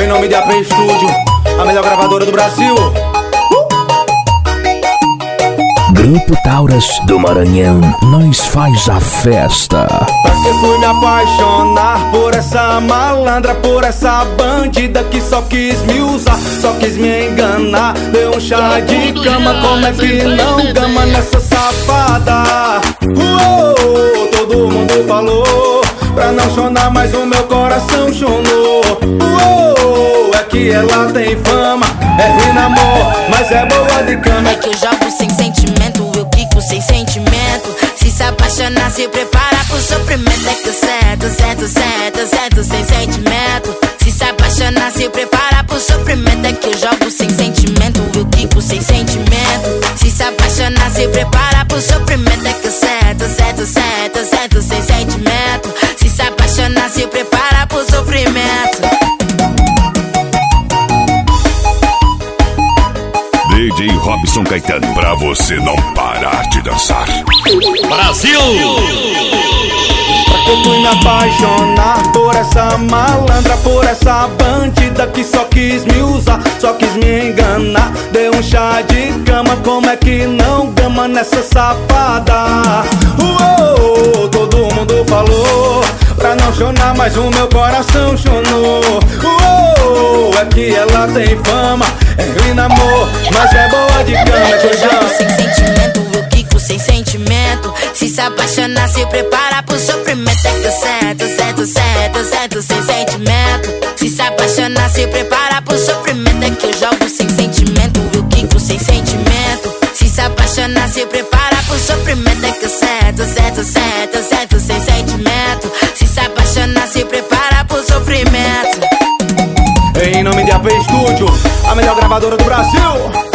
nome de AP Studio, a melhor gravadora do Brasil. Grupo Tauras do Maranhão, nós faz a festa. Pra que fui me apaixonar por essa malandra, por essa bandida que só quis me usar, só quis me enganar. Deu um chá de cama, como é que não gama nessa safada? Uou, todo mundo falou pra não chorar, mas o meu coração chonou. Uou, é que ela tem fama, é ruim na amor, mas é boa de cama. É que eu jogo sem sentimento, eu quico sem sentimento. Se apaixonar, se prepara pro sofrimento. É que eu certo sem sentimento. Se apaixonar, se prepara pro sofrimento. É que eu jogo sem sentimento, eu quico sem sentimento. Se apaixonar, se prepara pro sofrimento. É que eu certo sem sentimento. Se apaixonar, se prepara pro sofrimento. DJ Robson Caetano, pra você não parar de dançar. Brasil! Pra que eu fui me apaixonar por essa malandra, por essa bandida que só quis me usar, só quis me enganar. Deu um chá de cama, como é que não gama nessa safada? Uou, todo mundo falou pra não chorar, mas o meu coração chonou. Uou, é que ela tem fama, é ruim na amor, mas é boa de cama. É que eu jogo sem sentimento, eu quico sem sentimento. Se apaixonar, se prepara pro sofrimento. É que eu certo sem sentimento. Se apaixonar, se prepara pro sofrimento. É que eu jogo sem sentimento, eu quico sem sentimento. Se apaixonar, se prepara pro sofrimento. É que eu certo sem sentimento. Se apaixonar, se prepara pro sofrimento. Em nome de AP Studio, a melhor gravadora do Brasil.